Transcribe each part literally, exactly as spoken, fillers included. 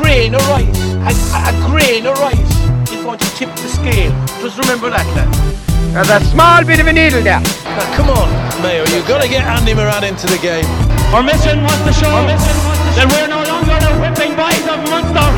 grain of rice, a, a grain of rice is going to tip the scale. Just remember that, lad. There's a small bit of a needle there. Now, come on, Mayo, you've got to get Andy Moran into the game. Our mission was to show that we're no longer the whipping boys of Munster.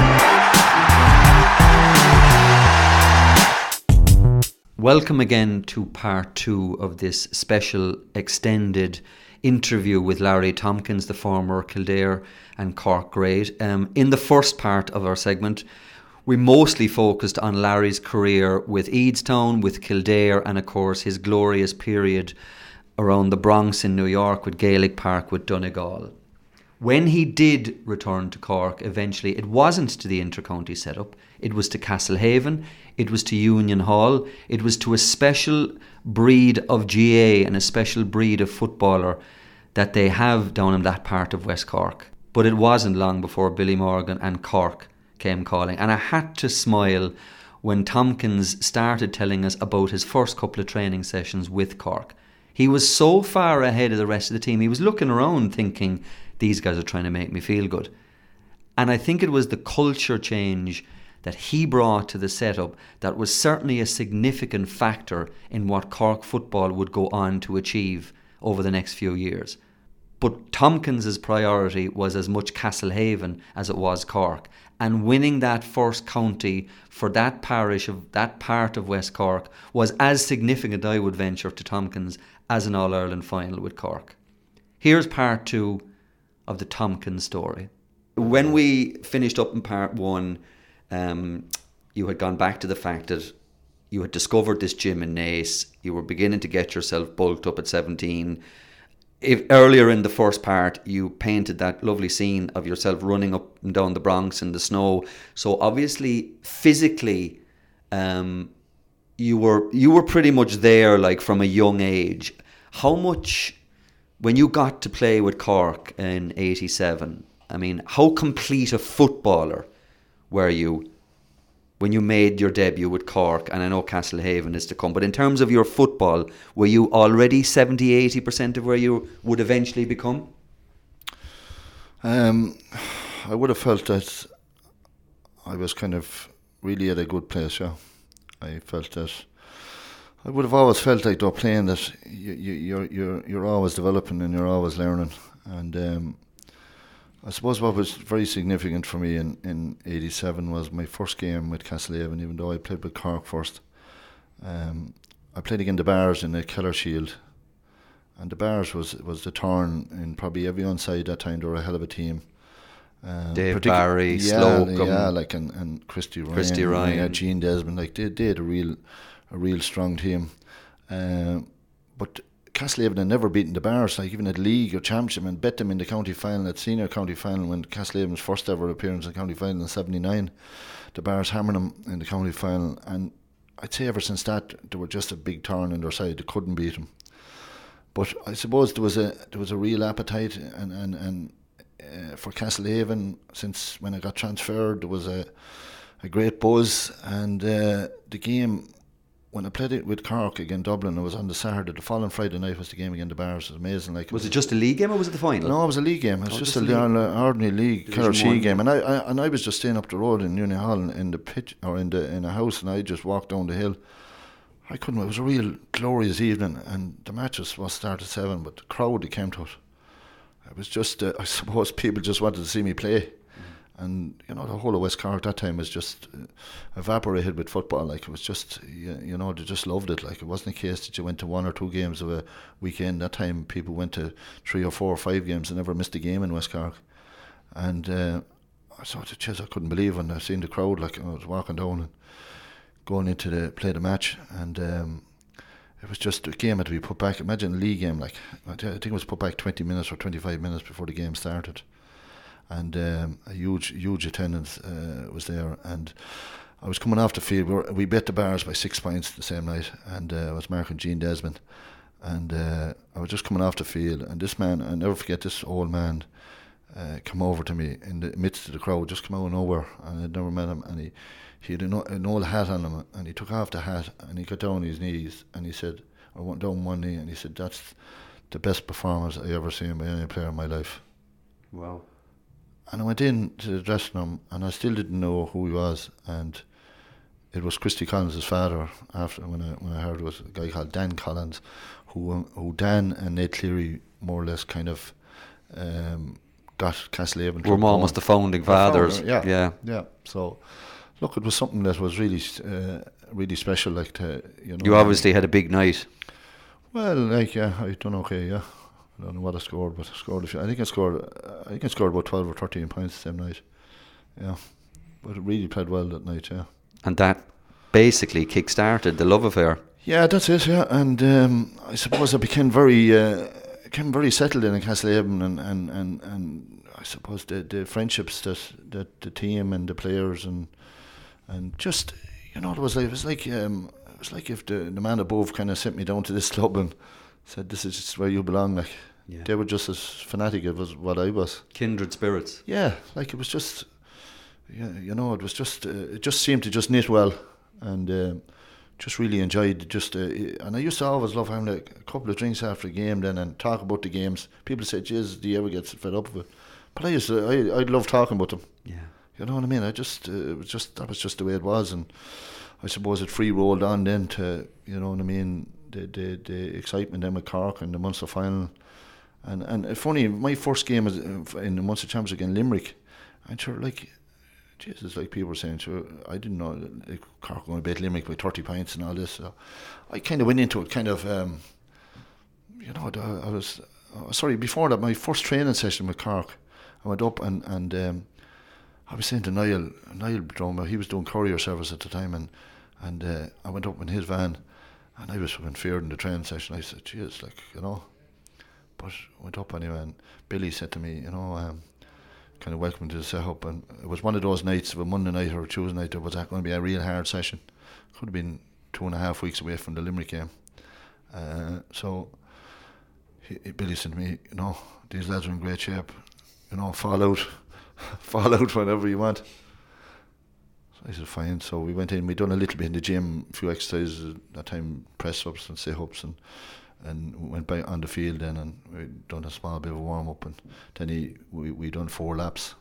Welcome again to part two of this special extended interview with Larry Tompkins, the former Kildare and Cork great. Um, in the first part of our segment, we mostly focused on Larry's career with Eadstown, with Kildare, and of course his glorious period around the Bronx in New York with Gaelic Park with Donegal. When he did return to Cork eventually, it wasn't to the inter-county setup, it was to Castlehaven, it was to Union Hall, it was to a special breed of G A and a special breed of footballer that they have down in that part of West Cork. But it wasn't long before Billy Morgan and Cork came calling, and I had to smile when Tompkins started telling us about his first couple of training sessions with Cork. He was so far ahead of the rest of the team. He was looking around thinking, these guys are trying to make me feel good. And I think it was the culture change that he brought to the setup that was certainly a significant factor in what Cork football would go on to achieve over the next few years. But Tompkins's priority was as much Castlehaven as it was Cork, and winning that first county for that parish of that part of West Cork was as significant, I would venture, to Tompkins as an All-Ireland final with Cork. Here's part two of the Tompkins story. When we finished up in part one, um, you had gone back to the fact that you had discovered this gym in Naas. You were beginning to get yourself bulked up at seventeen. If earlier in the first part you painted that lovely scene of yourself running up and down the Bronx in the snow, so obviously physically um, you were you were pretty much there, like from a young age. How much, when you got to play with Cork in eighty-seven, I mean, how complete a footballer were you when you made your debut with Cork? And I know Castlehaven is to come, but in terms of your football, were you already seventy to eighty percent of where you would eventually become? Um, I would have felt that I was kind of really at a good place, yeah. I felt that I would have always felt like though playing that you, you, you're you're you're always developing and you're always learning. And um, I suppose what was very significant for me in, in eighty-seven was my first game with Castlehaven, even though I played with Cork first. Um, I played against the Bars in the Keller Shield, and the Bars was was the turn in probably every side that time. They were a hell of a team. Um, Dave Barry, yeah, Slocum, yeah, like and, and Christy Ryan, Christy Ryan, yeah, Gene Desmond, like they, they had a real a real strong team. Um, but Castlehaven had never beaten the Bars, like even at league or championship, and bet them in the county final, at senior county final, when Castlehaven's first ever appearance in the county final in seventy-nine. The Bars hammered them in the county final, and I'd say ever since that they were just a big turn in their side. They couldn't beat them. But I suppose there was a there was a real appetite and and and uh, for Castlehaven since when I got transferred. There was a a great buzz, and uh, the game. When I played it with Cork against Dublin, it was on the Saturday. The following Friday night was the game against the Bars. It was amazing. Like, was it just a league game or was it the final? No, it was a league game. It was oh, just, just a league. ordinary league Keller Shield game. And I, I and I was just staying up the road in Union Hall in, in the pitch or in the in a house, and I just walked down the hill. I couldn't. It was a real glorious evening, and the match was, was started at seven, but the crowd that came to it, it was just. Uh, I suppose people just wanted to see me play. And, you know, the whole of West Cork that time was just uh, evaporated with football. Like, it was just, you, you know, they just loved it. Like, it wasn't a case that you went to one or two games of a weekend. That time, people went to three or four or five games and never missed a game in West Cork. And uh, I thought, geez, I couldn't believe when I seen the crowd. Like, I was walking down and going into the play the match. And um, it was just a game had to be put back. Imagine a league game. Like, I think it was put back twenty minutes or twenty-five minutes before the game started. And um, a huge, huge attendance uh, was there. And I was coming off the field. We, were, we beat the Bars by six points the same night, and uh, I was marking Gene Desmond. And uh, I was just coming off the field, and this man, I'll never forget, this old man uh, come over to me in the midst of the crowd, just come out of nowhere, and I'd never met him. And he, he had an, an old hat on him, and he took off the hat, and he got down on his knees, and he said, I went down one knee, and he said, that's the best performance I ever seen by any player in my life. Wow. and I went in to the dressing room, and I still didn't know who he was, and it was Christy Collins' father. After when I when I heard it was a guy called Dan Collins, who um, who Dan and Ned Cleary more or less kind of um, got Castlehaven. We're almost the founding fathers. Founder, yeah, yeah, yeah. So, look, it was something that was really, uh, really special. Like to, you know, you obviously had a big night. Well, like yeah, I done okay. Yeah, I don't know what I scored, but I scored a few. I think I scored. Uh, I think I scored about twelve or thirteen points the same night. Yeah, but it really played well that night. Yeah, and that basically kick-started the love affair. Yeah, that's it. Yeah, and um, I suppose I became very, uh, became very settled in Castlehaven, and, and, and, and I suppose the the friendships that, that the team and the players and and just you know it was like it was like um, it was like if the the man above kind of sent me down to this club and said this is just where you belong. Like yeah. They were just as fanatic as what I was. Kindred spirits. Yeah, like it was just, yeah, you know, it was just uh, it just seemed to just knit well, and. Uh, Just really enjoyed just, uh, and I used to always love having a, a couple of drinks after a game then and talk about the games. People say, "Jeez, do you ever get fed up with it?" But I used to, I, I love talking about them. Yeah, you know what I mean. I just, uh, it was just that was just the way it was, and I suppose it free rolled on then to, you know what I mean, the the, the excitement then with Cork and the Munster final, and and uh, funny, my first game was in the Munster Champions against Limerick, and sure like. Jesus, like people were saying, sure, I didn't know like, Cork going to beat Limerick by thirty points and all this. So I kind of went into it kind of, um, you know, I was, uh, sorry, before that, my first training session with Cork, I went up and, and um, I was saying to Niall, Niall Drummond, he was doing courier service at the time, and and uh, I went up in his van, and I was fucking feared in the training session. I said, Jesus, like, you know, but I went up anyway, and Billy said to me, you know, um, kind of welcome to the setup, and it was one of those nights, of a Monday night or a Tuesday night, there was going to be a real hard session. Could have been two and a half weeks away from the Limerick game. Uh, so he, he, Billy said to me, you know, these lads are in great shape, you know, fall out, fall out whenever you want. So I said, fine. So we went in, we done a little bit in the gym, a few exercises, that time press ups and sit ups, and and went back on the field then, and we done a small bit of a warm up, and then he we we done four laps.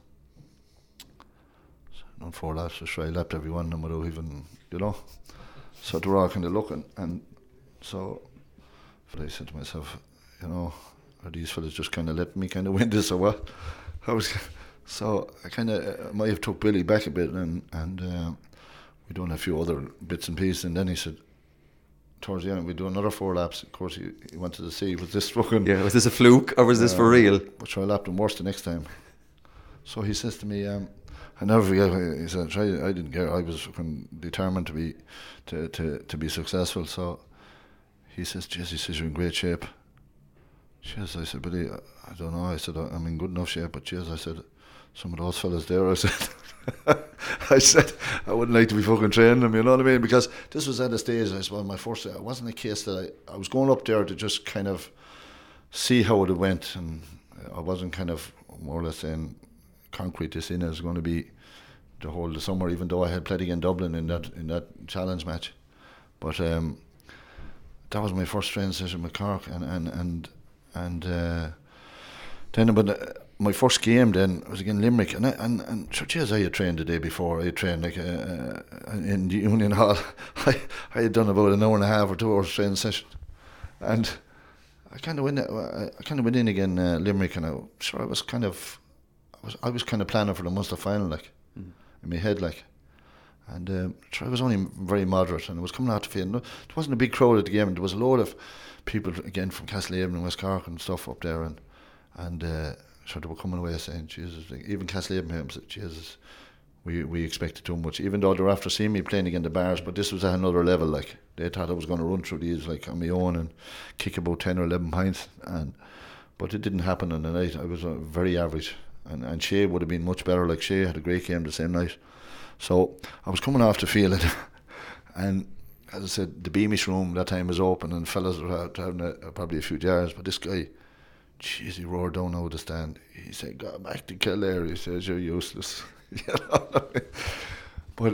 So done four laps, so I lapped every one of them without even, you know. So they were all kind of looking, and so, but I said to myself, you know, are these fellas just kind of letting me kind of win this or what? I was, so I kind of uh, might have took Billy back a bit, and and uh, we done a few other bits and pieces, and then he said. Towards the end, we do another four laps. Of course, he, he wanted to see, was this fucking... Yeah, was this a fluke or was uh, this for real? But I lapped him worse the next time. So he says to me, um, I never forget, he said, I, I didn't care, I was fucking determined to be to, to, to be successful. So he says, Jess, he says, you're in great shape. Cheers, I said, Billy, I, I don't know. I said, I'm in good enough shape, but cheers, I said, some of those fellas there, I said... I said I wouldn't like to be fucking training them, you know what I mean? Because this was at a stage, I suppose, my first. It wasn't a case that I, I was going up there to just kind of see how it went, and I wasn't kind of more or less saying concrete this in is going to be the whole of the summer, even though I had played against Dublin in that in that challenge match. But um, that was my first training session with Cork, and and and and uh, then but. Uh, My first game then was against Limerick, and I, and and sure, geez, I had trained the day before. I had trained like uh, in the Union Hall. I I had done about an hour and a half or two hours training session, and I kind of went. I kind of went in again uh, Limerick, and I sure I was kind of, I was I was kind of planning for the Munster final, like mm. in my head, like, and um, sure I was only very moderate, and it was coming out to field. There wasn't a big crowd at the game, and there was a load of people again from Castlehaven and West Cork and stuff up there, and and. Uh, So they were coming away saying, Jesus, like, even Castlehaven him said, Jesus, we we expected too much. Even though they were after seeing me playing against the Bars, but this was at another level. Like they thought I was going to run through these like on my own and kick about ten or eleven points, and but it didn't happen on the night. I was uh, very average, and and Shea would have been much better. Like Shea had a great game the same night, so I was coming off the field, and, and as I said, the Beamish room that time was open, and fellas were having a, probably a few jars, but this guy. Jeez, he roared down out of the stand. He said, "Go back to Kildare." He says, "You're useless." You know. But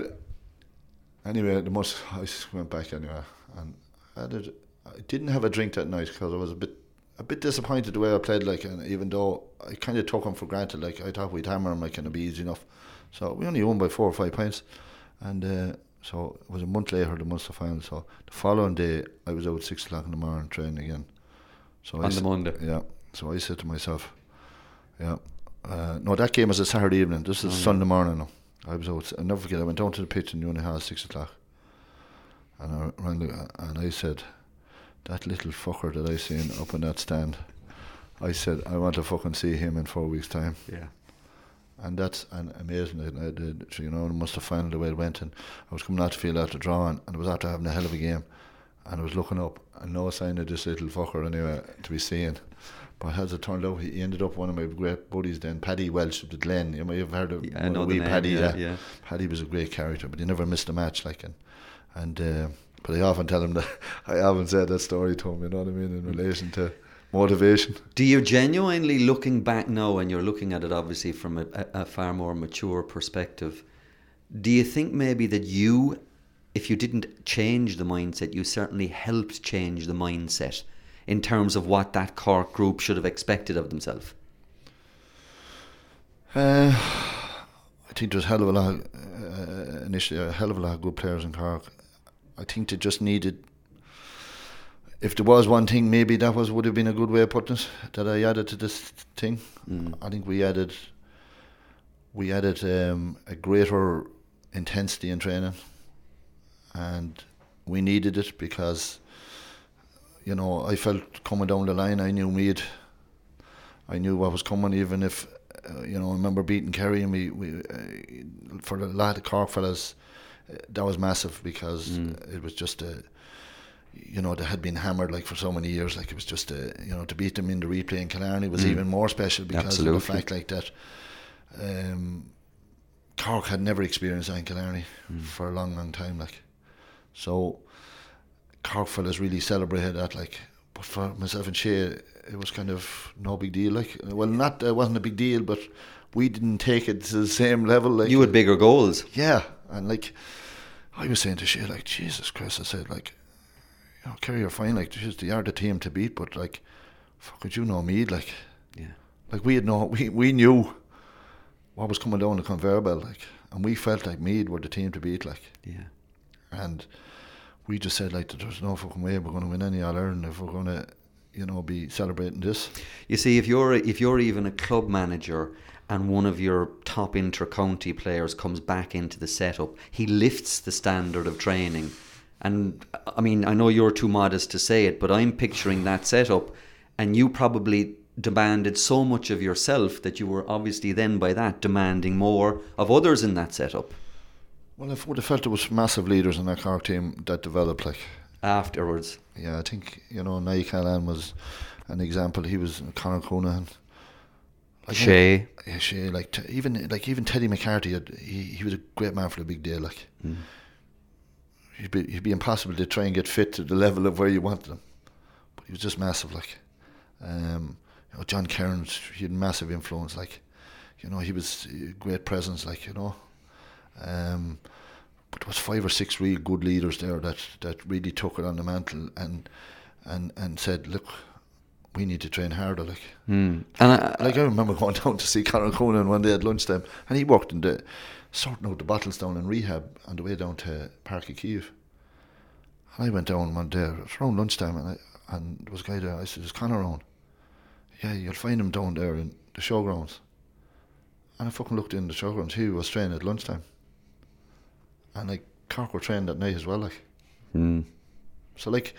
anyway, the most I went back anyway, and I, did, I didn't have a drink that night because I was a bit, a bit disappointed the way I played, like, and even though I kind of took him for granted, like I thought we'd hammer him, like, and it'd be easy enough. So we only won by four or five points, and uh, so it was a month later, the Munster final. So the following day, I was out at six o'clock in the morning training again. So on I the s- Monday. Yeah. So I said to myself, yeah, uh, no, that game was a Saturday evening. This is Oh, yeah. Sunday morning now. I was out. I'll never forget. I went down to the pitch in Uni Hall at six o'clock, and I rang the, and I said, that little fucker that I seen up in that stand, I said, I want to fucking see him in four weeks' time. Yeah. And that's an amazing. I, I did, so, you know, I must have found the way it went, and I was coming out to feel out the draw, and, and I was after having a hell of a game, and I was looking up, and no sign of this little fucker anyway to be seen. But as it turned out, he ended up one of my great buddies then, Paddy Welsh of the Glen. You may have heard of Yeah, I know the wee name, Paddy. yeah, Yeah, yeah. Paddy was a great character, but he never missed a match, like, and and. Uh, but I often tell him that I haven't said that story to him. You know what I mean, in relation to motivation. Do you genuinely, looking back now, and you're looking at it obviously from a, a, a far more mature perspective, do you think maybe that you, if you didn't change the mindset, you certainly helped change the mindset in terms of what that Cork group should have expected of themselves? Uh, I think there's a hell of a lot, uh, initially a hell of a lot of good players in Cork. I think they just needed. If there was one thing, maybe that was would have been a good way of putting it, that I added to this thing. Mm. I think we added. We added um, a greater intensity in training, and we needed it because, you know, I felt coming down the line, I knew Meath. I knew what was coming, even if, uh, you know, I remember beating Kerry, and we, we uh, for a lot of Cork fellas, uh, that was massive because mm. it was just a, you know, they had been hammered like for so many years. Like it was just a, you know, to beat them in the replay in Killarney was mm. even more special because Absolutely. of the fact like that. Um, Cork had never experienced that in Killarney mm. for a long, long time. Like, so Cork fellas really celebrated that. Like, but for myself and Shea, it was kind of no big deal. Like, well, not it wasn't a big deal, but we didn't take it to the same level. Like, you had bigger goals. Yeah, and like I was saying to Shea, like, Jesus Christ, I said, like, you know, Kerry are fine. Like, just they are the team to beat, but like, fuck, could you know Meath? Like, yeah, like we had no, we we knew what was coming down the conveyor belt, like, and we felt like Meath were the team to beat, like, yeah, and we just said like, there's no fucking way we're going to win any All Ireland if we're going to, you know, be celebrating this. You see, if you're if you're even a club manager and one of your top inter-county players comes back into the setup, he lifts the standard of training. And I mean, I know you're too modest to say it, but I'm picturing that setup, and you probably demanded so much of yourself that you were obviously then by that demanding more of others in that setup. Well, I would have felt there was massive leaders in that Cork team that developed, like, afterwards. Yeah, I think, you know, Niall Callan was an example. He was Conor Coonahan. Like, Shea. Yeah, Shea. Like, t- even like even Teddy McCarthy, had, he he was a great man for the big day. Like, mm. he'd be he'd be impossible to try and get fit to the level of where you wanted him, but he was just massive. Like, um, you know, John Cairns, he had massive influence. Like, you know, he was a great presence. Like, you know, um, but there was five or six real good leaders there that that really took it on the mantle and and and said, look, we need to train harder. Like, mm. and I, like I remember going down to see Conor Coonan one day at lunchtime, and he worked in the sorting out the bottles down in rehab on the way down to Park of Kiev. And I went down one day, it was around lunchtime, and I, and there was a guy there. I said, "Is Conor around?" Yeah, you'll find him down there in the showgrounds. And I fucking looked in the showgrounds. He was training at lunchtime, and like Cork were trained that night as well. Like, mm. so like.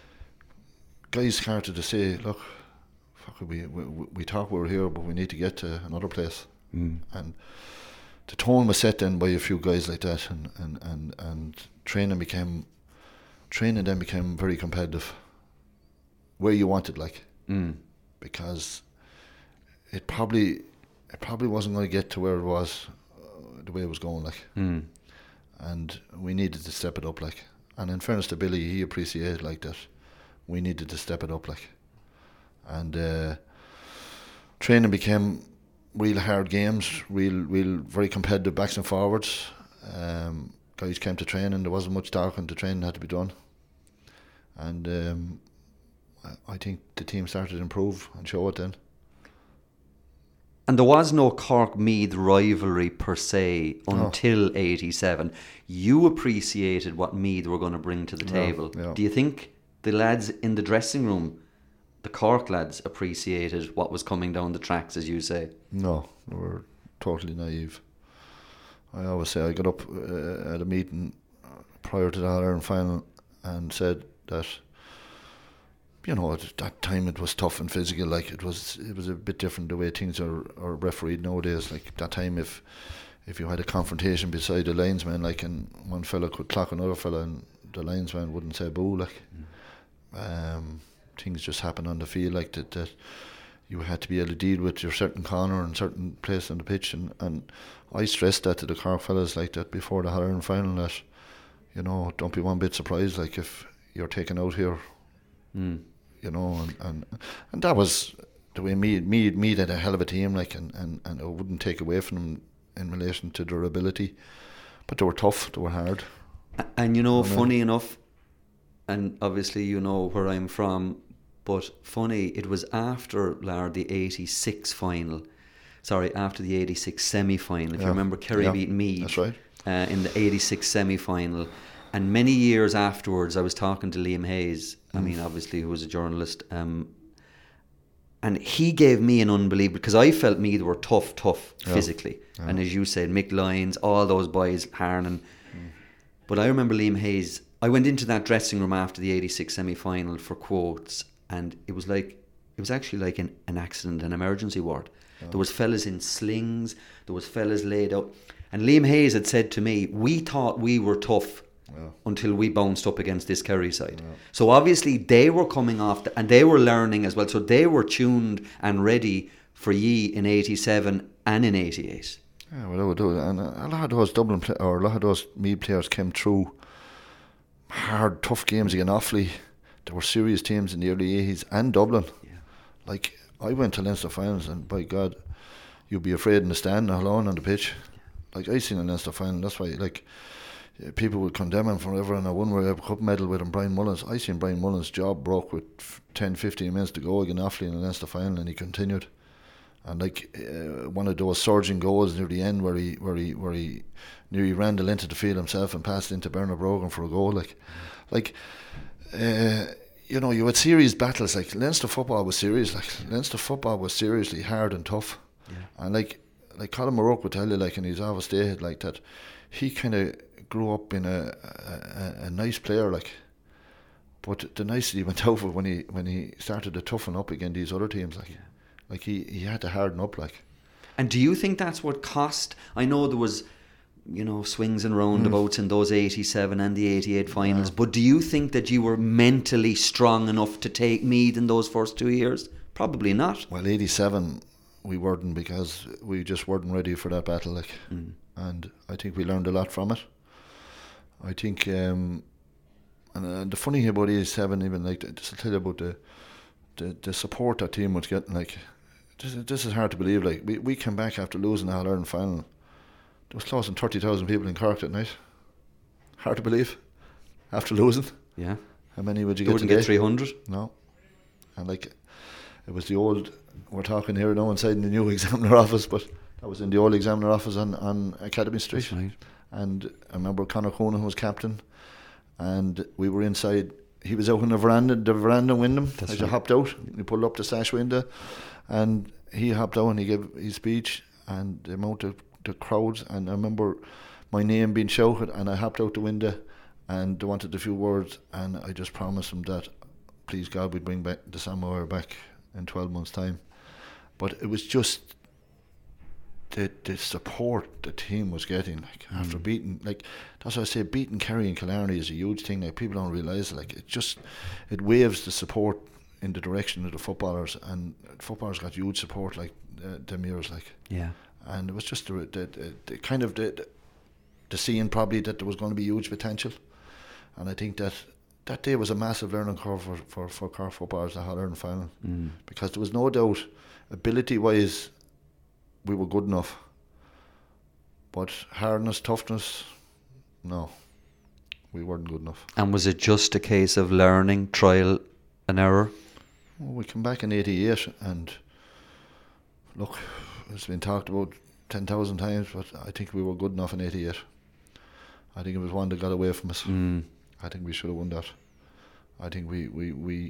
Guys started to say, look, fuck it, we, we we thought we were here, but we need to get to another place. Mm. And the tone was set then by a few guys like that, and, and, and, and training became training then became very competitive. Where you wanted, like, mm. because it probably it probably wasn't going to get to where it was uh, the way it was going, like, mm. and we needed to step it up, like. And in fairness to Billy, he appreciated like that. We needed to step it up, like, and uh, training became real hard games, real, real very competitive backs and forwards. Um, guys came to training. There wasn't much talking. The training had to be done, and um, I, I think the team started to improve and show it then. And there was no Cork-Meath rivalry per se until eighty-seven. You appreciated what Meath were going to bring to the table. Yeah, yeah. Do you think the lads in the dressing room, the Cork lads, appreciated what was coming down the tracks, as you say? No, they were totally naive. I always say I got up uh, at a meeting prior to the All-Ireland final and said that, you know, at that time it was tough and physical. Like it was, it was a bit different the way things are, are refereed nowadays. Like that time, if if you had a confrontation beside the linesman, like, and one fella could clock another fella, and the linesman wouldn't say boo, like, mm. um, things just happen on the field, like that. That you had to be able to deal with your certain corner and certain place on the pitch, and, and I stressed that to the Cork fellas like that before the All-Ireland final, that, you know, don't be one bit surprised like if you're taken out here. Mm. You know, and, and and that was the way Meath, Meath, Meath had a hell of a team, like, and, and, and it wouldn't take away from them in relation to their ability. But they were tough, they were hard. And you know, and funny then, enough, and obviously you know where I'm from, but funny, it was after, Lard, the eighty-six final, sorry, after the eighty-six semi-final, if yeah. you remember Kerry yeah, beating Meath. That's right. Uh, in the eighty-six semi-final. And many years afterwards, I was talking to Liam Hayes, I mean, obviously, who was a journalist, um, and he gave me an unbelievable, because I felt Meath were tough, tough yeah. physically. Yeah. And as you said, Mick Lyons, all those boys, Harnan. Mm. But I remember Liam Hayes, I went into that dressing room after the eighty-six semi-final for quotes, and it was like, it was actually like an, an accident, an emergency ward. Yeah. There was fellas in slings, there was fellas laid out. And Liam Hayes had said to me, we thought we were tough, yeah. until we bounced up against this Kerry side. Yeah. So obviously they were coming off the, and they were learning as well, so they were tuned and ready for ye in eighty-seven and in eighty-eight. Yeah, well, they would do it. And a lot of those Dublin play, or a lot of those Meath players came through hard, tough games against Offaly. There were serious teams in the early eighties and Dublin. Yeah. Like, I went to Leinster finals, and by God, you'd be afraid in the stand alone on the pitch. Like, I seen a Leinster final, that's why, like, people would condemn him forever, and I won World Cup medal with him, Brian Mullins. I seen Brian Mullins' job broke with ten, fifteen minutes to go against Offaly in the Leinster final, and he continued. And like uh, one of those surging goals near the end, where he, where he, where he nearly ran the length of the field himself and passed into Bernard Brogan for a goal. Like, like, uh, you know, you had serious battles. Like Leinster football was serious. Like Leinster football was seriously hard and tough. Yeah. And like, like Colin Maroke would tell you, like, and he's always stated like that, he kind of grew up in a, a a nice player, like, but the nicety went over when he when he started to toughen up against these other teams, like, yeah. like he, he had to harden up, like. And do you think that's what cost? I know there was, you know, swings and roundabouts mm. in those eighty-seven and the eighty-eight finals, yeah. but do you think that you were mentally strong enough to take Meath in those first two years? Probably not. Well, eighty-seven we weren't, because we just weren't ready for that battle, like, mm. and I think we learned a lot from it. I think, um, and uh, the funny thing about eighty-seven, even like, just to tell you about the, the the support that team was getting, like, this, this is hard to believe. Like, we, we came back after losing the All-Ireland final. There was close to thirty thousand people in Cork that night. Hard to believe, after losing. Yeah. How many would you you get wouldn't today? Get three hundred. No. And like, it was the old, we're talking here now inside in the new examiner office, but that was in the old examiner office on, on Academy Street. That's right. And I remember Conor Coonan was captain, and we were inside. He was out in the veranda, the veranda window. That's as right. You hopped out, you pulled up the sash window, and he hopped out and he gave his speech, and the amount of the crowds. And I remember my name being shouted, and I hopped out the window, and they wanted a few words, and I just promised him that, please God, we'd bring back the Samoa back in twelve months' time. But it was just the the support the team was getting, like, mm. after beating, like, that's what I say, beating Kerry and Killarney is a huge thing. Like, people don't realise, like, it just, it waves the support in the direction of the footballers, and footballers got huge support, like, uh, them years, like. Yeah. And it was just the, the, the, the kind of the, the seeing probably that there was going to be huge potential. And I think that that day was a massive learning curve for, for, for Cork footballers, the All-Ireland final. Mm. Because there was no doubt, ability-wise, we were good enough. But hardness, toughness, no, we weren't good enough. And was it just a case of learning, trial and error? Well, we came back in eighty-eight, and look, it's been talked about ten thousand times, but I think we were good enough in eighty-eight. I think it was one that got away from us. Mm. I think we should have won that. I think we, we, we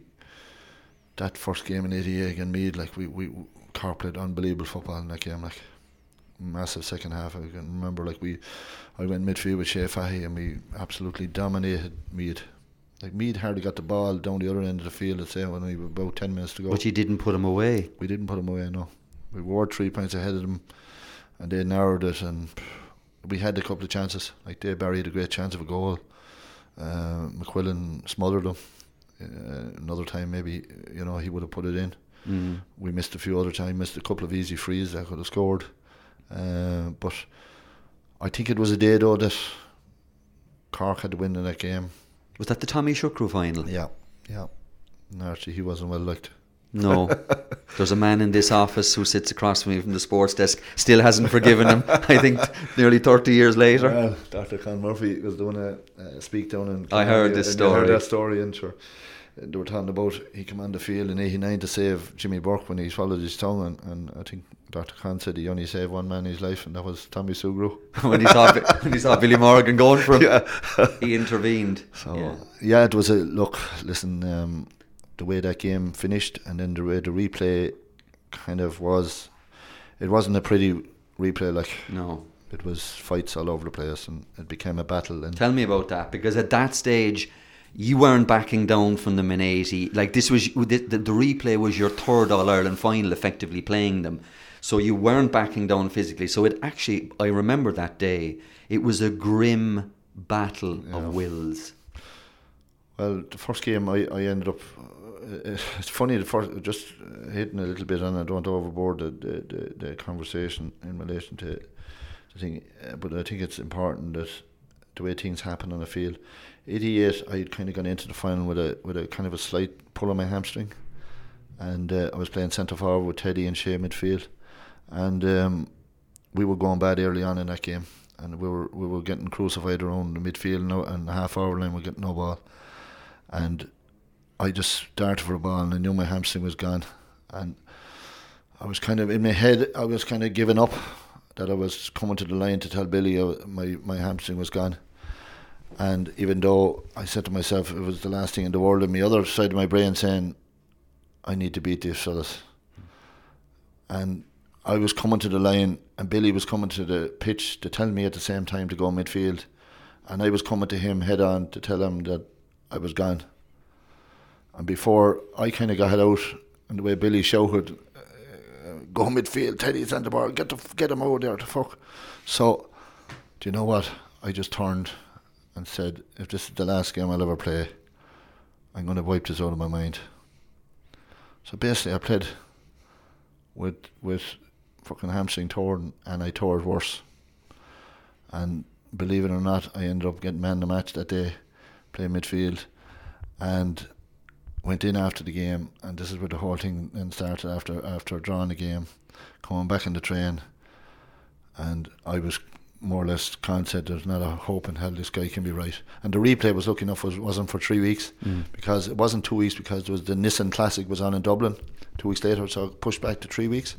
that first game in eighty-eight against Meath, like we, we Cork played unbelievable football in that game, like massive second half. I can remember, like we, I went midfield with Shea Fahy and we absolutely dominated Meath. Like Meath hardly got the ball down the other end of the field, I'd say, when we were about ten minutes to go. But you didn't put them away. We didn't put them away, no. We were three points ahead of them, and they narrowed it, and we had a couple of chances. Like they buried a great chance of a goal. Uh, McQuillan smothered them. Uh, another time, maybe, you know, he would have put it in. Mm. We missed a few other times, missed a couple of easy frees that could have scored. Uh, but I think it was a day though that Cork had to win in that game. Was that the Tommy Shukru final? Yeah, yeah. No, actually, he wasn't well liked. No. There's a man in this office who sits across from me from the sports desk, still hasn't forgiven him, I think, nearly thirty years later. Well, Doctor Con Murphy was doing a, a speak down in I heard this story. I heard that story, and sure, they were talking about he came on the field in eighty-nine to save Jimmy Burke when he swallowed his tongue, and, and I think Doctor Con said he only saved one man in his life, and that was Tommy Sugru. when he saw when he saw Billy Morgan going for him, yeah. he intervened. So yeah. yeah, it was a look. Listen, um, the way that game finished, and then the way the replay kind of was, it wasn't a pretty replay. Like no, it was fights all over the place, and it became a battle. And tell me about that, because at that stage you weren't backing down from them in eighty. Like this was the, the, the replay was your third All Ireland final, effectively playing them. So you weren't backing down physically. So it actually, I remember that day, it was a grim battle yeah. of wills. Well, the first game I, I ended up, uh, it's funny, the first, just hitting a little bit on, I don't want to overboard the, the, the, the conversation in relation to the thing, uh, but I think it's important that the way things happen on the field. eighty-eight, I had kind of gone into the final with a with a kind of a slight pull on my hamstring, and uh, I was playing centre forward with Teddy and Shea midfield. And um, we were going bad early on in that game, and we were we were getting crucified around the midfield no, and the half hour line. We were getting no ball, and I just started for a ball, and I knew my hamstring was gone, and I was kind of in my head. I was kind of giving up that I was coming to the line to tell Billy uh, my my hamstring was gone. And even though I said to myself it was the last thing in the world, and the other side of my brain saying, I need to beat these fellas. And I was coming to the line, and Billy was coming to the pitch to tell me at the same time to go midfield, and I was coming to him head on to tell him that I was gone. And before I kind of got out, and the way Billy shouted, uh, "Go midfield, Teddy's on the bar, get the, get him over there to fuck." So, do you know what? I just turned and said, if this is the last game I'll ever play, I'm going to wipe this out of my mind. So basically, I played with with. fucking hamstring torn, and I tore it worse. And believe it or not, I ended up getting man of the match that day, playing midfield, and went in after the game. And this is where the whole thing then started after after drawing the game, coming back in the train, and I was more or less concept there's not a hope in hell this guy can be right. And the replay was lucky enough was wasn't for three weeks mm. because it wasn't two weeks because there was the Nissan Classic was on in Dublin two weeks later, so it pushed back to three weeks.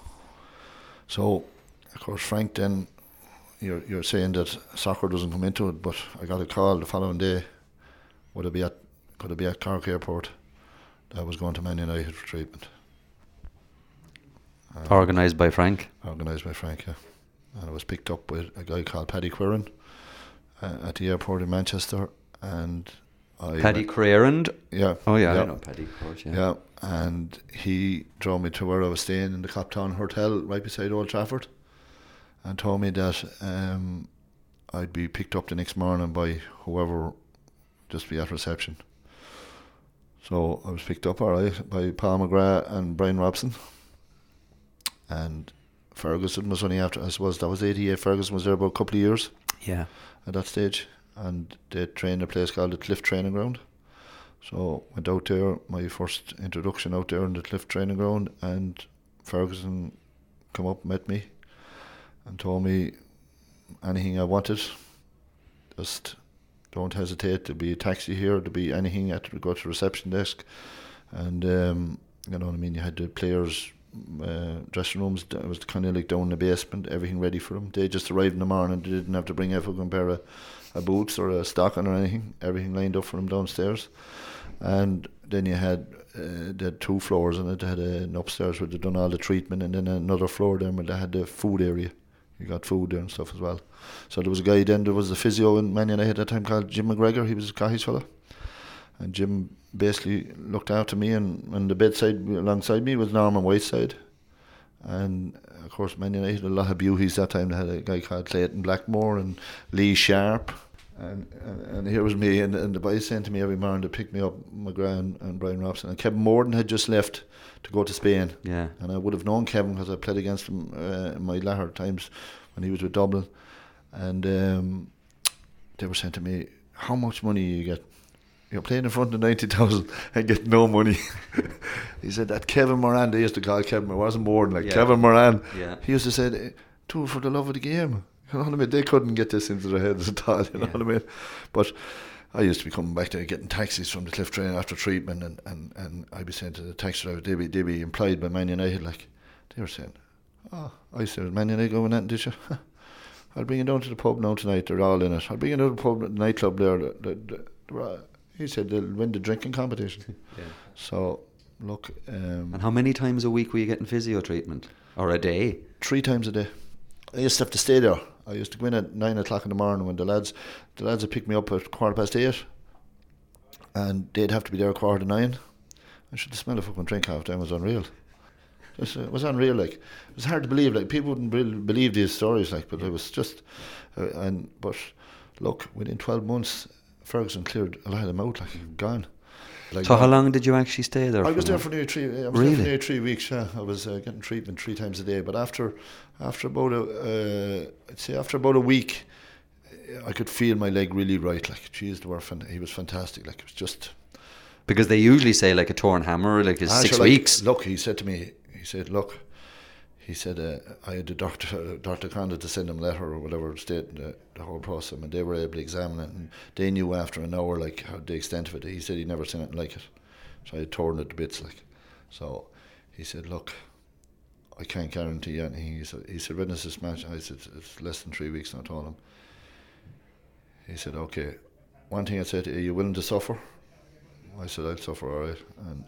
So, of course, Frank, then you're you're saying that soccer doesn't come into it, but I got a call the following day. Would I be at could I be at Cork Airport? That I was going to Man United for treatment. Um, organised by Frank. Organised by Frank, yeah. And I was picked up with a guy called Paddy Quirin uh, at the airport in Manchester, and I Paddy Quirin. Yeah. Oh yeah, yeah. I know Paddy, of course. Yeah. Yeah. And he drove me to where I was staying in the Coptown Hotel right beside Old Trafford, and told me that um, I'd be picked up the next morning by whoever just be at reception. So I was picked up, all right, by Paul McGrath and Brian Robson. And Ferguson was only after, I suppose that was eighty-eight, Ferguson was there about a couple of years. Yeah. At that stage. And they trained a place called the Cliff Training Ground. So went out there, my first introduction out there in the Cliff Training Ground, and Ferguson come up, met me, and told me anything I wanted. Just don't hesitate, to be a taxi here, to be anything, at to go to the reception desk, and um, you know what I mean. You had the players' uh, dressing rooms. It was kind of like down in the basement, everything ready for them. They just arrived in the morning. They didn't have to bring a fucking pair of, of boots or a stocking or anything. Everything lined up for them downstairs, and then you had uh, they had two floors, and it had an upstairs where they done all the treatment, and then another floor there where they had the food area. You got food there and stuff as well. So there was a guy then, there was a physio in Man United at that time called Jim McGregor. He was a Scottish fella. And Jim basically looked after me, and on the bedside alongside me was Norman Whiteside. And of course Man United had a lot of beauties that time. They had a guy called Clayton Blackmore and Lee Sharp. And and, and here was me, and, and the boys sent to me every morning to pick me up, McGrath and, and Brian Robson. And Kevin Morden had just left to go to Spain. Yeah. And I would have known Kevin because I played against him uh, in my latter times when he was with Dublin. And um, they were saying to me, how much money you get? You're playing in front of ninety thousand and get no money. He said that Kevin Moran, they used to call Kevin, it wasn't Morden, like yeah. Kevin Moran. Yeah. He used to say, do it for the love of the game. You know what I mean? They couldn't get this into their heads at all, you know yeah. what I mean? But I used to be coming back there getting taxis from the Cliff Train after treatment, and, and, and I'd be saying to the taxi driver, they'd be, they'd be employed by Man United, like, they were saying, oh, I said, Man United going in, did you? I'll bring you down to the pub now tonight, they're all in it. I'll bring you down to the pub, the nightclub there. The, the, the, he said they'll win the drinking competition. Yeah. So, look. Um, and how many times a week were you getting physio treatment? Or a day? Three times a day. I used to have to stay there. I used to go in at nine o'clock in the morning when the lads, the lads would pick me up at quarter past eight, and they'd have to be there at quarter to nine. I should the smell of fucking drink half time was unreal. It was, it was unreal. Like, it was hard to believe. Like, people wouldn't really believe these stories. Like, but it was just, uh, and but look, within twelve months, Ferguson cleared a lot of them out. Like, gone. Like, so how long did you actually stay there? I was there for nearly three. I was really? there for nearly three weeks. Yeah, I was uh, getting treatment three times a day. But after, after about a, uh, I'd say after about a week, I could feel my leg really right. Like, geez, they were fan- he was fantastic. Like, it was just because they usually say like a torn hammer, like it's ah, six sure, weeks. Like, look, he said to me, he said, look, he said, uh, I had the doctor, uh, Doctor Condit to send him a letter or whatever, stating the, the whole process, and they were able to examine it, and they knew after an hour like how the extent of it. He said he'd never seen anything like it. So I had torn it to bits, like. So he said, look, I can't guarantee anything. He said, he said, when is this match? I said, it's less than three weeks, and I told him. He said, okay, one thing I said, are you willing to suffer? I said, I'll suffer, all right. And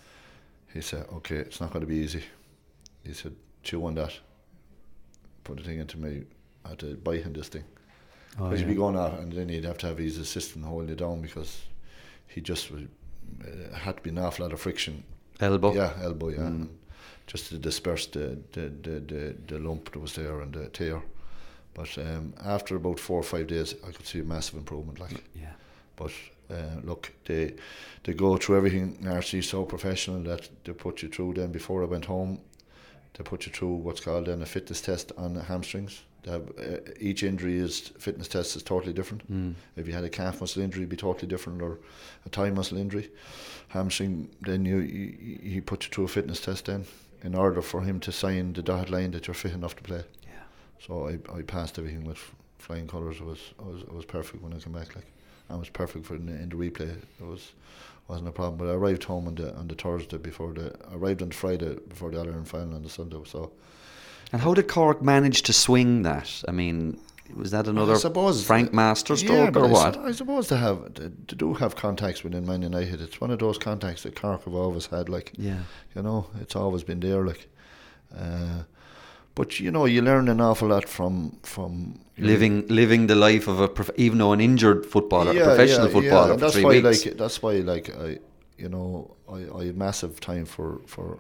he said, okay, it's not going to be easy. He said, chew on that. Put the thing into me. I had to bite on this thing. Oh, yeah. He'd be going out, and then he'd have to have his assistant holding it down because he just was, uh, had to be an awful lot of friction. Elbow? Yeah, elbow, yeah. Mm. Just to disperse the, the, the, the, the lump that was there and the tear. But um, after about four or five days, I could see a massive improvement. Like, yeah. But uh, look, they they go through everything. R C so professional that they put you through. Then before I went home, they put you through what's called then a fitness test on the hamstrings. They have, uh, each injury is fitness test is totally different. Mm. If you had a calf muscle injury, it'd be totally different, or a thigh muscle injury, hamstring. Then you you he put you through a fitness test then in order for him to sign the dotted line that you're fit enough to play. Yeah. So I I passed everything with flying colours. It was I was I was perfect when I came back. Like, I was perfect for in the, in the replay. It was wasn't a problem. But I arrived home on the on the Thursday before the I arrived on the Friday before the All-Ireland final on the Sunday. So. And how did Cork manage to swing that? I mean, was that another suppose, Frank Master stroke yeah, or I what? Su- I suppose they have they, they do have contacts within Man United. It's one of those contacts that Cork have always had. Like, yeah, you know, it's always been there. Like, uh, but you know, you learn an awful lot from from living know, living the life of a prof- even though an injured footballer, yeah, a professional yeah, footballer yeah. for that's three why, weeks. Like, that's why, like, I, you know, I, I have massive time for for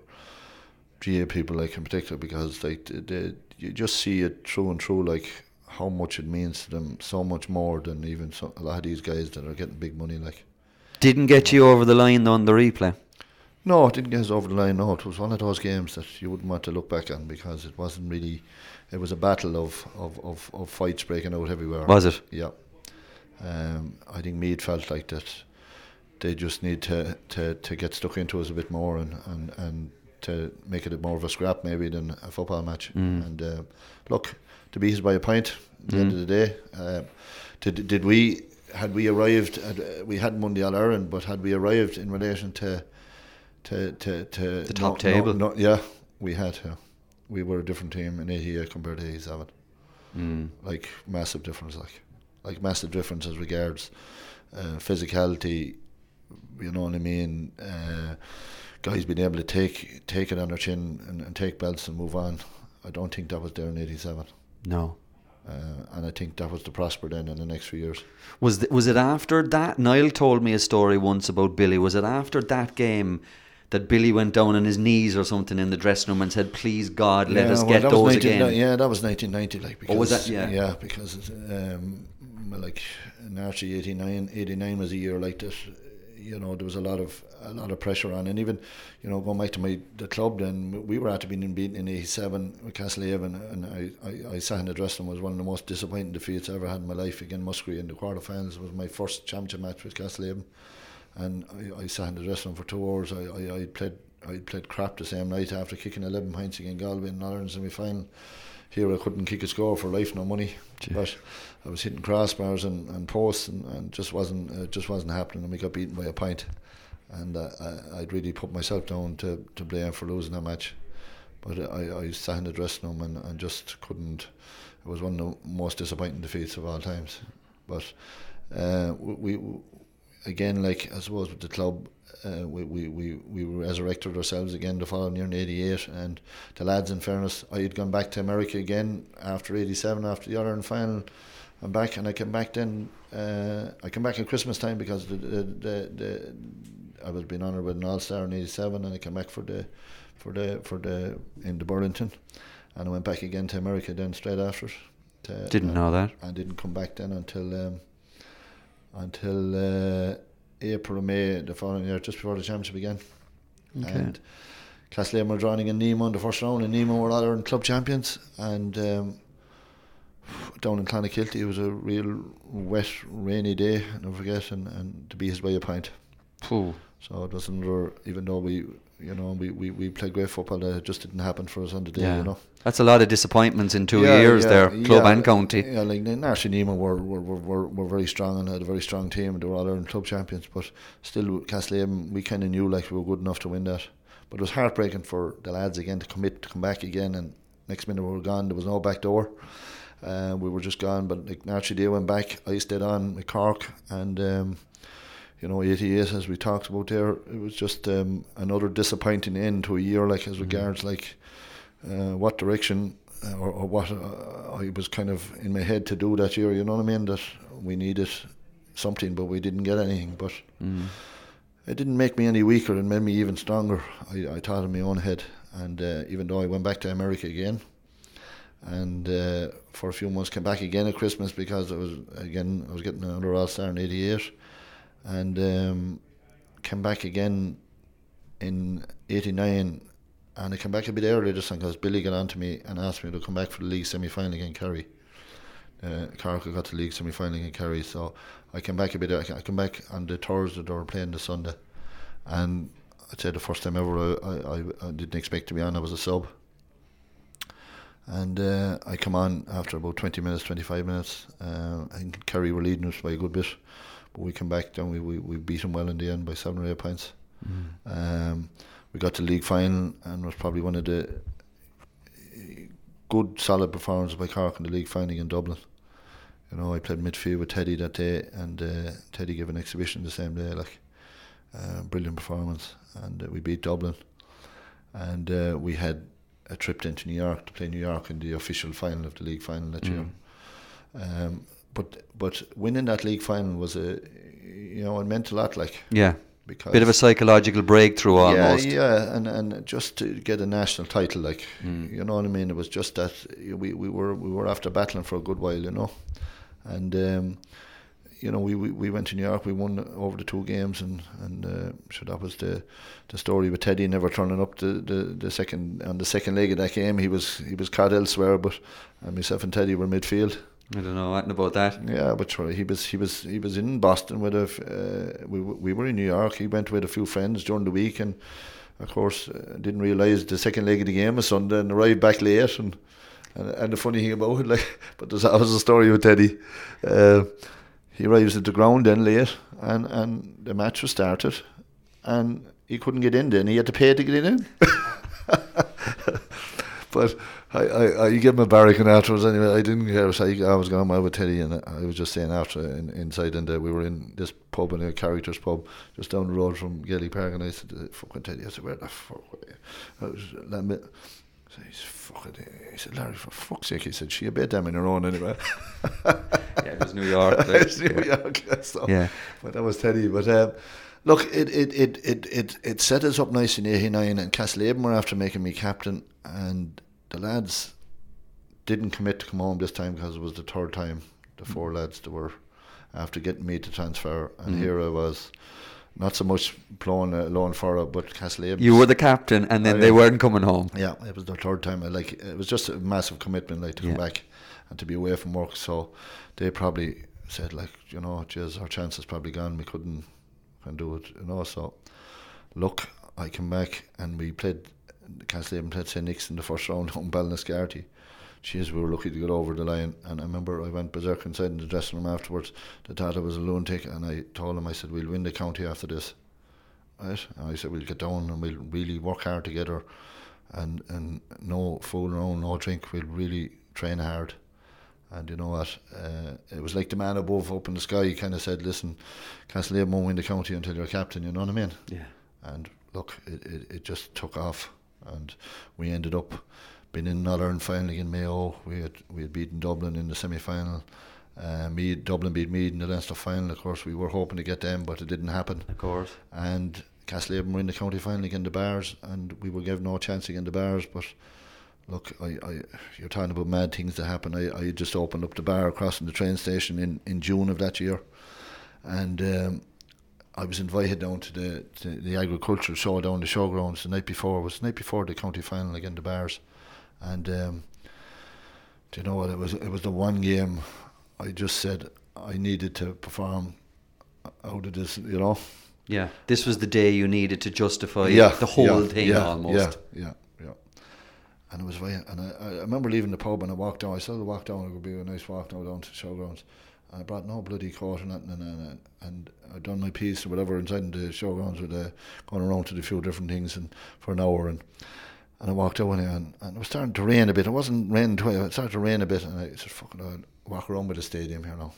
G A people, like, in particular, because like they, they, you just see it through and through, like how much it means to them, so much more than even so, a lot of these guys that are getting big money. Like, didn't get you over the line on the replay. No, it didn't get us over the line. No, it was one of those games that you wouldn't want to look back on because it wasn't really. It was a battle of, of, of, of fights breaking out everywhere. Was it? Yeah. Um, I think Meath felt like that they just need to, to, to get stuck into us a bit more and, and, and to make it a more of a scrap maybe than a football match. Mm. And uh, look, to beat us by a point at the mm. end of the day. Uh, did did we had we arrived? At, uh, we hadn't won the All Ireland, but had we arrived in relation to to to, to the top no, table. No, no, yeah, we had. Yeah. We were a different team in eighty-eight compared to eighty-seven. Mm. Like massive difference, like like massive difference as regards uh, physicality. You know what I mean? Uh, guys being able to take take it on their chin and, and take belts and move on. I don't think that was there in eighty-seven. No. Uh, and I think that was to prosper then in the next few years. Was th- was it after that? Niall told me a story once about Billy. Was it after that game that Billy went down on his knees or something in the dressing room and said, "Please God, let yeah, us well, get that was those nineteen, again"? Yeah, that was nineteen ninety. Like, because, oh, was that? Yeah, yeah, because um, like in Archie eighty-nine, eighty-nine was a year like that. You know, there was a lot of a lot of pressure on, and even, you know, going back to my the club, then we were after being beaten in eighty-seven with Castlehaven, and I, I, I sat in the dressing room. It was one of the most disappointing defeats I ever had in my life. Again, Musgrave in the quarterfinals. It was my first championship match with Castlehaven, and I, I sat in the dressing room for two hours. I I, I played I played crap the same night after kicking eleven points against Galway in Ireland semi-final. Here I couldn't kick a score for life, no money. Gee. But I was hitting crossbars and, and posts, and, and just wasn't uh, just wasn't happening, and we got beaten by a point. And uh, I, I'd really put myself down to, to blame for losing that match. But I, I sat in the dressing room and, and just couldn't. It was one of the most disappointing defeats of all times. But uh, we, we again, like I suppose with the club, uh, we, we, we, we resurrected ourselves again the following year in eighty-eight, and the lads, in fairness, I had gone back to America again after eighty-seven, after the Ireland final. I'm back, and I came back then. Uh, I came back at Christmas time because the the, the, the I was being honoured with an All Star in eighty-seven, and I came back for the for the for the in the Burlington, and I went back again to America then straight after it. To, didn't know that. I didn't come back then until um, until uh, April or May the following year, just before the championship began. Okay. And Castlehaven were drawing in Nemo in the first round, and Nemo were Ireland club champions, and um, down in Clonakilty it was a real wet, rainy day, I'll never forget, and, and to be his by a pint. Ooh. So it was another, even though we, you know, we, we, we played great football, it just didn't happen for us on the day, yeah. you know. That's a lot of disappointments in two yeah, years yeah, there, club yeah, and county. Yeah, like Narcy Neiman were, were, were, were, were very strong and had a very strong team, and they were all Ireland club champions, but still Castlehaven, we kind of knew like we were good enough to win that. But it was heartbreaking for the lads again to commit, to come back again, and next minute we were gone, there was no back door. Uh, we were just gone, but like Narcy they went back, I stayed on with Cork, and um, you know, eighty-eight, as we talked about there, it was just um, another disappointing end to a year, like as regards like uh, what direction uh, or, or what uh, I was kind of in my head to do that year, you know what I mean, that we needed something but we didn't get anything, but mm. it didn't make me any weaker, it made me even stronger. I, I thought in my own head, and uh, even though I went back to America again, and uh, for a few months came back again at Christmas, because I was again I was getting another All-Star in eighty-eight, and um, came back again in eighty-nine, and I came back a bit earlier this time because Billy got on to me and asked me to come back for the league semi-final against Kerry. Uh, Cork got the league semi-final against Kerry, so I came back a bit earlier. I came back on the Thursday, they were playing the Sunday, and I'd say the first time ever I, I, I didn't expect to be on. I was a sub, and uh, I come on after about twenty minutes, twenty-five minutes. uh, I think Kerry were leading us by a good bit, but we came back down, we, we, we beat them well in the end by seven or eight points. Mm. Um, we got to the league final, and was probably one of the good solid performances by Cork in the league final in Dublin. You know, I played midfield with Teddy that day, and uh, Teddy gave an exhibition the same day, like uh, brilliant performance, and uh, we beat Dublin, and uh, we had a trip into New York to play New York in the official final of the league final that mm. year. Um, but but winning that league final was a, you know, it meant a lot, like. Yeah. Because bit of a psychological breakthrough almost. Yeah, yeah, and and just to get a national title, like mm. you know what I mean. It was just that we, we were we were after battling for a good while, you know, and um, you know we, we, we went to New York. We won over the two games, and and uh, so that was the the story with Teddy never turning up the, the, the second on the second leg of that game. He was he was caught elsewhere, but and myself and Teddy were midfield. I don't know anything about that. Yeah, but he was he was he was in Boston with a. Uh, we we were in New York. He went with a few friends during the week, and of course uh, didn't realise the second leg of the game was Sunday, and arrived back late. And and, and the funny thing about it, like, but there's always a story with Teddy. Uh, he arrives at the ground then late, and and the match was started, and he couldn't get in then. He had to pay to get in. But I, I, I gave him a barracan afterwards anyway. I didn't care. So I, I was going out with Teddy, and I was just saying after in, inside, and uh, we were in this pub, in a Characters pub, just down the road from Gelly Park, and I said, uh, fucking Teddy, I said, where the fuck were you? I was, let me, so he's fucking, he said, Larry, for fuck's sake, he said, she a bit damn in her own anyway. Yeah, it was New York. Like, It's New yeah. York, so. Yeah. But that was Teddy. But um, look, it, it, it, it, it, it set us up nice in eighty-nine, and Castleaben were after making me captain, and the lads didn't commit to come home this time because it was the third time. The four mm. lads that were after getting me to transfer, and mm. here I was, not so much playing uh, alone for it, but Castleaben. You were the captain, and then I, they weren't coming home. Yeah, it was the third time. I like it was just a massive commitment, like to come yeah. back and to be away from work. So they probably said, like, you know, geez, our chance is probably gone. We couldn't can do it, you know. So look, I came back and we played. Castleaben played Saint Nick's in the first round on Ballinascarty. Jeez, we were lucky to get over the line. And I remember I went berserk inside in the dressing room afterwards. They thought I was a lunatic, and I told them, I said, we'll win the county after this. Right? And I said, we'll get down and we'll really work hard together, and, and no fooling around, no drink. We'll really train hard. And you know what? Uh, it was like the man above up in the sky. He kind of said, listen, Castleaben won't win the county until you're captain, you know what I mean? Yeah. And look, it, it, it just took off. And we ended up being in another Ireland final in Mayo. We had we had beaten Dublin in the semi-final. Uh, Meath, Dublin beat Meath in the Leinster final. Of course, we were hoping to get them, but it didn't happen. Of course. And Castleaben were in the county final against the Bars, and we were given no chance against the Bars. But look, I, I you're talking about mad things that happen. I, I just opened up the bar across from the train station in, in June of that year, and um, I was invited down to the to the agricultural show down the showgrounds the night before. It was the night before the county final against the Bars, and um, do you know what? It was it was the one game I just said I needed to perform out of this. You know. Yeah, this was the day you needed to justify yeah, the whole yeah, thing yeah, almost. Yeah, yeah, yeah. And it was very, and I, I remember leaving the pub and I walked down. I saw the walk down. It would be a nice walk now down to the showgrounds. I brought no bloody coat or nothing, and, and, and I'd done my piece or whatever inside the showgrounds with uh, going around to do a few different things and for an hour, and and I walked out and, and it was starting to rain a bit. It wasn't raining twice, it started to rain a bit, and I said, fucking I'll walk around by the stadium here now.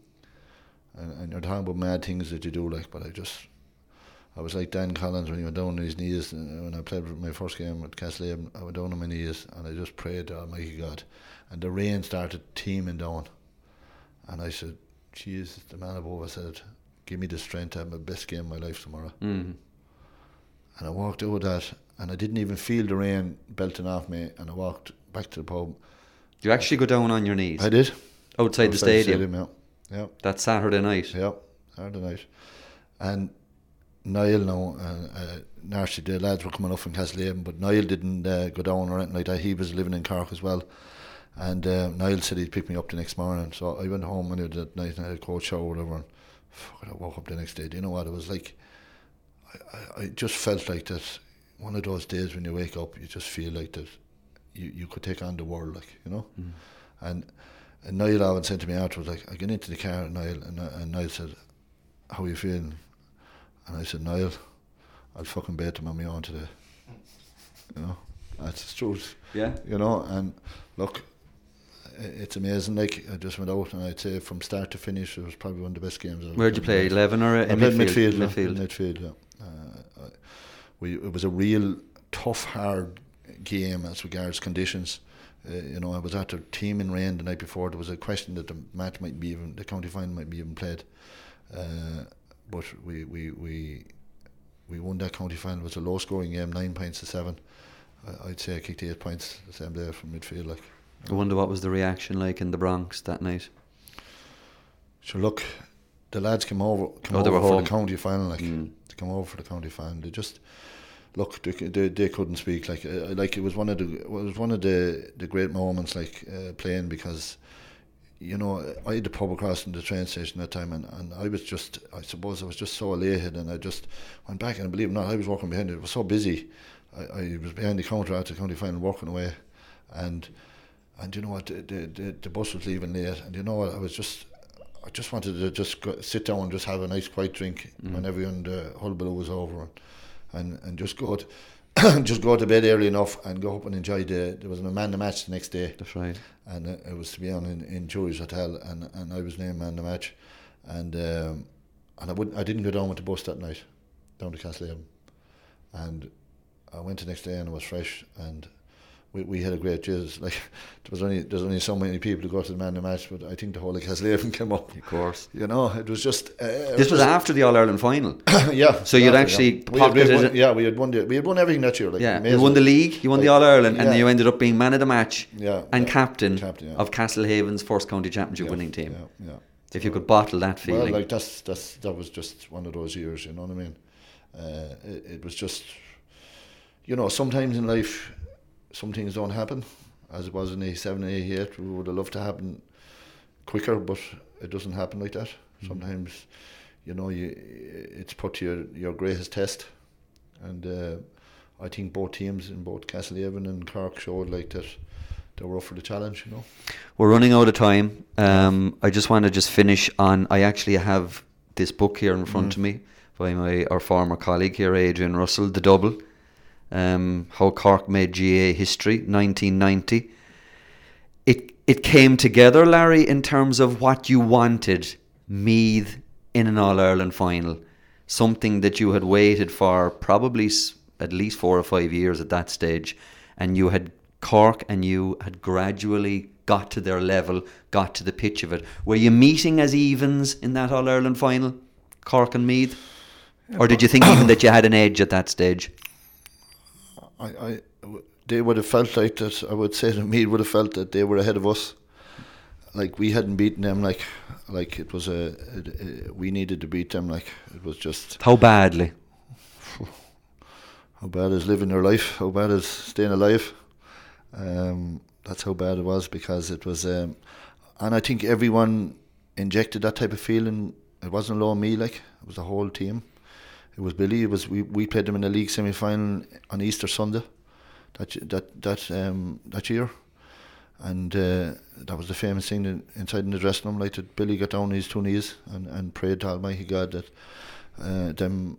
And, and you're talking about mad things that you do, like, but I just, I was like Dan Collins when he went down on his knees, and when I played my first game at Castleaben, I went down on my knees and I just prayed to Almighty God, and the rain started teeming down. And I said, Jesus, the man above, I said, give me the strength to have my best game of my life tomorrow. Mm. And I walked out of that, and I didn't even feel the rain belting off me, and I walked back to the pub. You actually go down on your knees? I did. Outside, Outside the stadium? The stadium, yeah. yeah. That Saturday night? Yeah, Saturday night. And Niall now, uh, uh, naturally the lads were coming up from Castleaben, but Niall didn't uh, go down or anything like that. He was living in Cork as well. And uh, Niall said he'd pick me up the next morning. So I went home and that night and I had a cold shower or whatever. And fuck, I woke up the next day. Do you know what? It was like, I, I, I just felt like that one of those days when you wake up, you just feel like that you, you could take on the world, like, you know? Mm. And, and Niall Alvin said to me afterwards, like, I get into the car and Niall, and, and Niall said, how are you feeling? And I said, Niall, I'll fucking bet them on my own today. You know? That's the truth. Yeah. You know, and look, it's amazing. Like, I just went out and I'd say from start to finish it was probably one of the best games I've Where'd you play, eleven or in I played midfield? Midfield, midfield. midfield yeah. Uh, I, we, it was a real tough, hard game as regards conditions. Uh, you know, I was at the team in rain the night before. There was a question that the match might be even, the county final might be even played. Uh, but we, we, we, we won that county final. It was a low scoring game, nine points to seven. I, I'd say I kicked eight points the same day from midfield, like. I wonder what was the reaction like in the Bronx that night. So look, the lads came over, came oh, over for home. the county final. Like mm. they came over for the county final. They just look, they they, they couldn't speak. Like uh, like it was one of the it was one of the, the great moments, like uh, playing, because you know I had the pub across from the train station that time, and, and I was just I suppose I was just so elated, and I just went back, and believe it or not, I was working behind it. It was so busy. I, I was behind the counter at the county final working away, and. And you know what, the, the the bus was leaving late, and you know what, I was just, I just wanted to just go, sit down and just have a nice quiet drink mm. when everyone, the hullabaloo was over. And and, and just go to, just go to bed early enough and go up and enjoy the. There was a man the match the next day. That's right. And it, it was to be on in, in Joey's Hotel, and, and I was named man the match, and um, and I would I didn't go down with the bus that night, down to Castlehaven, and I went the next day and it was fresh, and we we had a great jizz. Like there was only there's only so many people to go to the man the match, but I think the whole of Castlehaven came up. Of course, you know it was just. Uh, it this was, was after the All Ireland final. Yeah. So you'd yeah, actually yeah. We had, we had pocketed won, yeah we had won the, we had won everything that year. Like, yeah, you you won the league, you won like, the All Ireland, yeah. and then you ended up being man of the match. Yeah, and yeah. captain, captain yeah. of Castlehaven's first county championship yeah, winning team. Yeah, yeah. If you could bottle that feeling. Well, like that's that's that was just one of those years. You know what I mean? Uh, it, it was just, you know, sometimes in life, some things don't happen, as it was in eighty-seven, eighty-eight. We would have loved to happen quicker, but it doesn't happen like that. Mm-hmm. Sometimes, you know, you it's put to your, your greatest test, and uh, I think both teams in both Castlehaven and Cork showed like that they were up for the challenge. You know, we're running out of time. Um, I just want to just finish on. I actually have this book here in front mm. of me by my our former colleague here, Adrian Russell, The Double. Um, how Cork made G A A history, nineteen ninety. It it came together, Larry, in terms of what you wanted, Meath in an All-Ireland final. Something that you had waited for probably s- at least four or five years at that stage. And you had Cork and you had gradually got to their level, got to the pitch of it. Were you meeting as evens in that All-Ireland final, Cork and Meath? Or did you think even that you had an edge at that stage? I, I, they would have felt like that. I would say that Meath would have felt that they were ahead of us. Like we hadn't beaten them. Like, like it was a, a, a. We needed to beat them. Like it was just. How badly? How bad is living your life? How bad is staying alive? Um, that's how bad it was, because it was. Um, and I think everyone injected that type of feeling. It wasn't alone me. Like it was the whole team. It was Billy. It was we, we played them in the league semi-final on Easter Sunday, that that that um that year, and uh, that was the famous thing that inside in the dressing room. Like that, Billy got down on his two knees and, and prayed to Almighty God that uh, them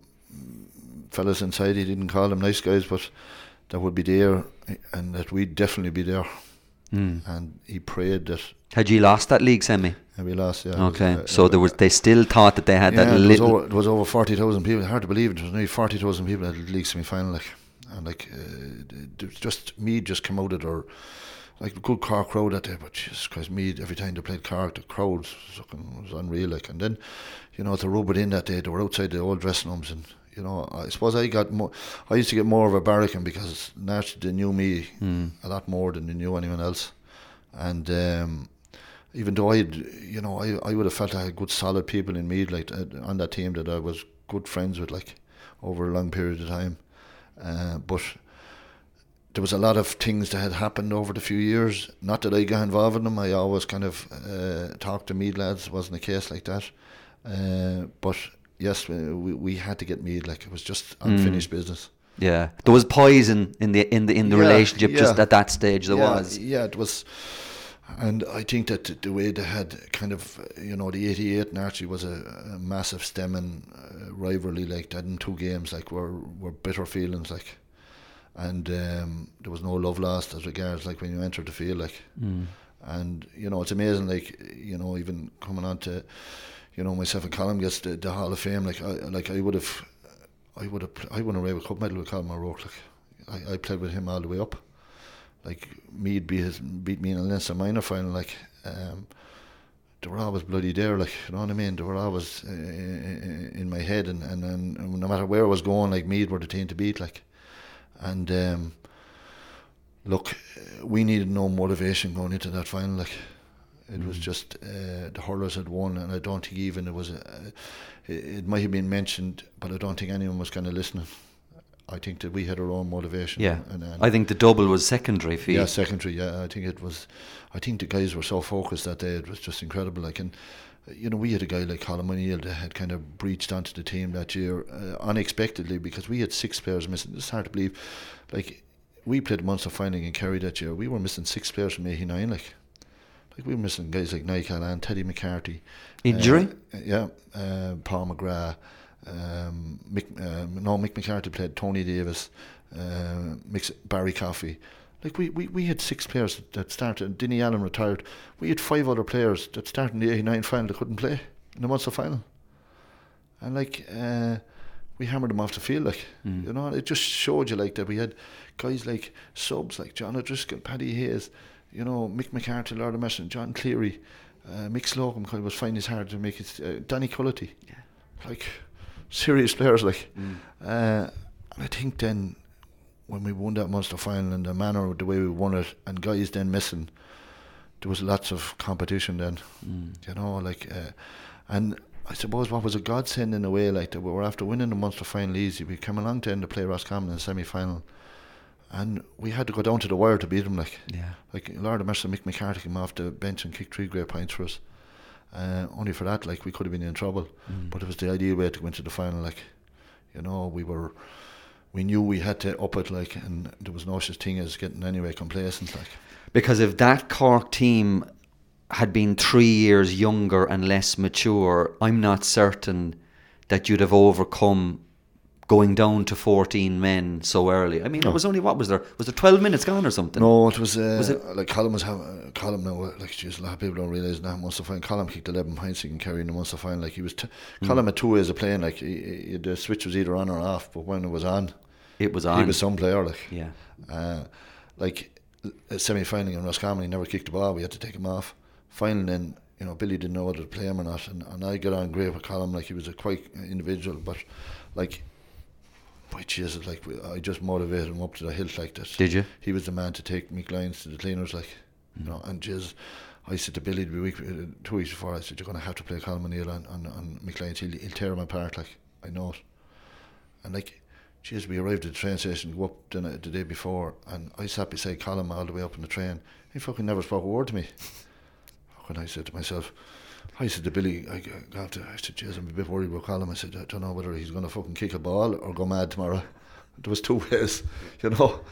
fellas inside, he didn't call them nice guys, but that would be there, and that we'd definitely be there. Mm. And he prayed that. Had you lost that league semi? Yeah, we lost. Yeah. Okay, was, uh, so there was. They still thought that they had yeah, that it little. Was over, it was over forty thousand people. Hard to believe it. There was nearly forty thousand people at the league semi-final. Like, and like, uh, it was just Meath just come out of their like a good Cork crowd that day. But Jesus Christ, Meath every time they played Cork, the crowd was unreal. Like, and then, you know, to rub it in that day, they were outside the old dressing rooms, and you know, I suppose I got more. I used to get more of a barracking because naturally they knew me mm. a lot more than they knew anyone else, and. Um, Even though I, you know, I, I would have felt I had good solid people in Meath, like uh, on that team that I was good friends with, like over a long period of time. Uh, but there was a lot of things that had happened over the few years. Not that I got involved in them. I always kind of uh, talked to Meath lads. It wasn't a case like that. Uh, but yes, we we had to get Meath. Like it was just unfinished mm. business. Yeah, there was poison in the in the in the yeah, relationship yeah. just at that stage. There yeah, was. Yeah, it was. And I think that the way they had kind of, you know, the eighty-eight and Archie was a, a massive stemming uh, rivalry, like that in two games, like were were bitter feelings, like, and um, there was no love lost as regards like when you entered the field, like, mm. and you know it's amazing, like, you know, even coming on to, you know, myself and Colin gets the, the Hall of Fame, like I like I would have, I would have, I won a Raven Cup medal with Colin O'Rourke, like, I, I played with him all the way up. Like Meath beat his, beat me in a Leinster minor final. Like um, they were always bloody there. Like you know what I mean. They were always uh, in my head, and, and, and no matter where I was going, like Meath were the team to beat. Like, and um, look, we needed no motivation going into that final. Like it mm. was just uh, the hurlers had won, and I don't think even it was. A, it, it might have been mentioned, but I don't think anyone was kind of listening. I think that we had our own motivation. Yeah, and, and I think the double was secondary for you. Yeah, secondary. Yeah, I think it was. I think the guys were so focused that day. It was just incredible. Like, and you know, we had a guy like Colin O'Neill that had kind of breached onto the team that year uh, unexpectedly, because we had six players missing. It's hard to believe. Like, we played Munster final in Kerry that year. We were missing six players from eighty-nine. Like, like we were missing guys like Nigel and Teddy McCarthy. Injury? Uh, yeah, uh, Paul McGrath. Um, Mick, uh, no, Mick McCarthy played Tony Davis, uh, Mick, Barry Coffey. Like we, we, we had six players that started. Denny Allen retired. We had five other players that started in the eighty-nine final that couldn't play in the Munster final. And like uh, we hammered them off the field, like mm. you know. It just showed you like that we had guys like subs like John O'Driscoll, Paddy Hayes, you know, Mick McCarthy, Lord of Mercy, John Cleary, uh, Mick Slocum kind of was finding it hard to make it. Uh, Danny Cullity, yeah. Like serious players, like. Mm. Uh, and I think then when we won that Munster final and the manner of the way we won it, and guys then missing, there was lots of competition then, mm. you know, like, uh, and I suppose what was a godsend in a way, like that we were after winning the Munster final easy. We came along to end to play Roscommon in the semi-final, and we had to go down to the wire to beat them. Like, yeah. like Lord of Mercy, Mick McCarthy came off the bench and kicked three great points for us. Uh, only for that, like we could have been in trouble, mm. but it was the ideal way to go into the final. Like, you know, we were. We knew we had to up it, like, and there was no such thing as getting anyway complacent, like. Because if that Cork team had been three years younger and less mature, I'm not certain that you'd have overcome going down to fourteen men so early. I mean, no. It was only, what was there? Was there twelve minutes gone or something? No, it was, uh, was it? Like Colm was having, uh, Colm now, like, geez, a lot of people don't realise that Munster final. Colm kicked eleven points and carried the Munster final. Like, he was, t- mm. Colm had two ways of playing, like, he, he, the switch was either on or off, but when it was on, it was on. He was some player, like. Yeah. Uh, like, a semi-final in Roscommon, he never kicked the ball, we had to take him off. Final then, you know, Billy didn't know whether to play him or not, and, and I got on great with Colm, like, he was a quite individual, but, like, boy, Jesus, like, I just motivated him up to the hilt like that. Did you? He was the man to take Mick Lyons to the cleaners, like, mm. you know, and Jesus, I said to Billy the week, uh, two weeks before, I said, you're going to have to play Colm O'Neill on, on, on Mick Lyons, he'll, he'll tear him apart, like, I know it. And, like, Jeez, we arrived at the train station, go up the, the day before, and I sat beside Colm all the way up in the train. He fucking never spoke a word to me. When I said to myself, I said to Billy, I got to, I said, jeez, I'm a bit worried about Colm. I said, I don't know whether he's going to fucking kick a ball or go mad tomorrow. There was two ways, you know.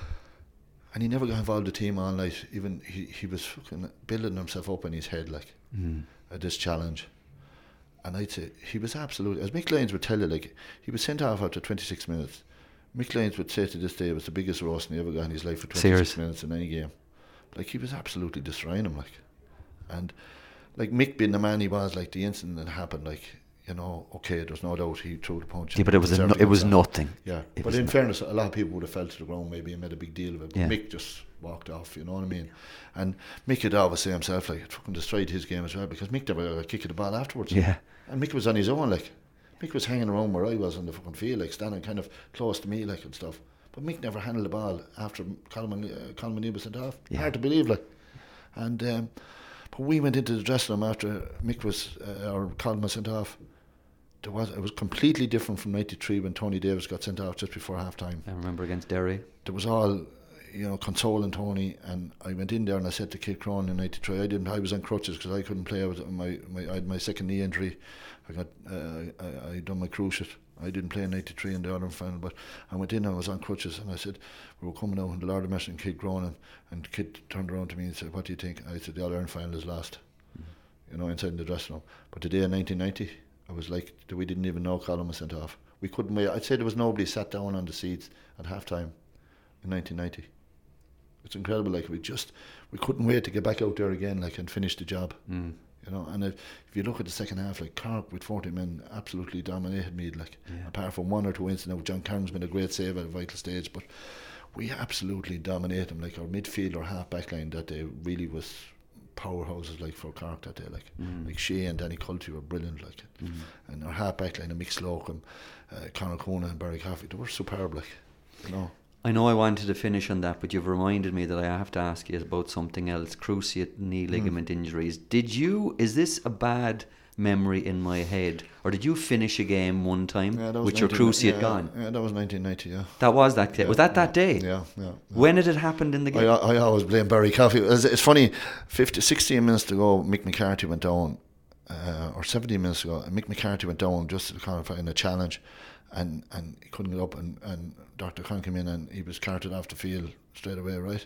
And he never got involved in the team all night. Even he, he was fucking building himself up in his head, like, mm. at this challenge. And I'd say, he was absolutely, as Mick Lyons would tell you, like, he was sent off after twenty-six minutes. Mick Lyons would say to this day it was the biggest roasting he ever got in his life for twenty-six Serious? minutes in any game. Like, he was absolutely destroying him, like. And, like, Mick being the man he was, like, the incident that happened, like, you know, okay, there's no doubt he threw the punch. Yeah, but it was a no, it was nothing. Yeah, it but in no- fairness, a lot of people would have fell to the ground maybe and made a big deal of it. But yeah. Mick just walked off, you know what I mean? And Mick had always say himself, like, it fucking destroyed his game as well, because Mick never got a kick of the ball afterwards. Yeah. And Mick was on his own, like. Mick was hanging around where I was on the fucking field, like, standing kind of close to me, like, and stuff. But Mick never handled the ball after Colm O'Neill was sent off. Yeah. Hard to believe, like. And um, but we went into the dressing room after Mick was uh, or Colm was sent off. There was it was completely different from ninety-three when Tony Davis got sent off just before half time. I remember against Derry. There was all, you know, consoling Tony, and I went in there and I said to Kid Crone in ninety-three, I didn't. I was on crutches because I couldn't play. I was my, my I had my second knee injury. I got uh, I I done my cruciate. I didn't play in ninety-three in the Ireland final, but I went in and I was on crutches, and I said, we were coming out and the Lord of Mercy and Kid Crone, and, and Kid turned around to me and said, what do you think? I said, the All Ireland final is lost, mm-hmm. you know, inside the dressing room. But the day in nineteen ninety, I was like, we didn't even know Colm was sent off. We couldn't wait. I'd say there was nobody sat down on the seats at half time in nineteen ninety. It's incredible, like, we just, we couldn't wait to get back out there again, like, and finish the job. Mm. You know, and if, if you look at the second half, like, Cork with forty men absolutely dominated Meath, like, yeah. apart from one or two incidents. John Cairns made a great save at a vital stage, but we absolutely dominated them. Like, our midfield or half back line that day really was powerhouses, like, for Cork that day, like, mm. like Shea and Danny Cullity were brilliant, like, mm. and our half back line, Mick Slocum, uh, Conor Conan and Barry Coffey, they were superb, like, you know. I know I wanted to finish on that, but you've reminded me that I have to ask you about something else. Cruciate knee ligament mm. injuries. Did you, is this a bad memory in my head, or did you finish a game one time yeah, with your cruciate yeah, gone? Yeah, that was nineteen ninety, yeah. That was that day? Yeah, was that that yeah, day? Yeah, yeah, yeah. When had it happened in the game? I, I always blame Barry Coffey. It's, it's funny, fifty, sixteen minutes to go, Mick McCarthy went down, uh, or seventeen minutes ago, and Mick McCarthy went down just to kind of in a challenge, and, and he couldn't get up, and, and Doctor Khan came in and he was carted off the field straight away, right?